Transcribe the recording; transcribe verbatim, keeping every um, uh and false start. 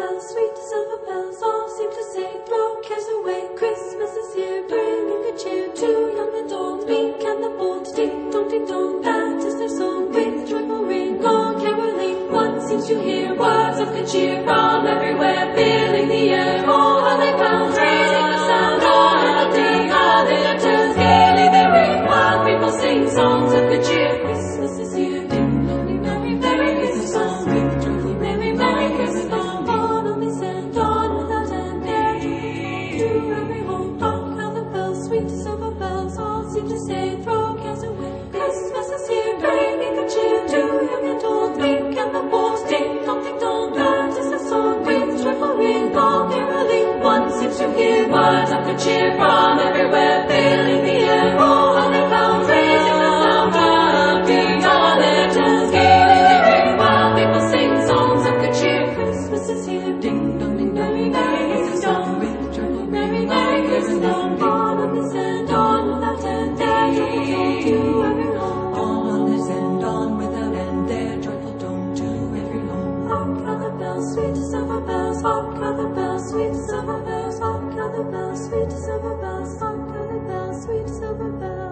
bells, sweet silver bells, all seem to say, throw cares away. Christmas is here, bringing good cheer to young and old, meek and the bold. Ding dong, ding dong, that is their song, with joyful ring, long caroling. One seems to hear words of good cheer from everywhere, filling the air. Oh, how they pound, raising the sound, all melody, all their tunes, gaily they ring, while people sing songs of good cheer. Christmas is here, ding dong, ding dong, Merry Christmas song, with joyful merry, Merry Christmas song. On on they send, on without end, there to every home. Hark how the bells, sweet silver bells, all seem to say, throw cares away. Christmas is here, bringing good cheer to young and old, meek and the bold. Ding dong, ding dong, that is the song, with joyful ring, long caroling. One seems to hear words of good cheer from everywhere, filling the air. Oh, how they pound, raising the sound, clapping all their tunes, gaily they ring, while people sing songs of good cheer. Christmas is here, ding dong, ding dong, Merry Christmas song, with joyful merry, Merry Christmas song. On on this end, on without end, there joyful to every home. On on this end, on without end, there joyful tone to every home. Hark how the bells, sweet silver bells, hark how the bells, sweet silver bells, hark how the bells, sweet silver bells, hark how the bells, sweet silver bells.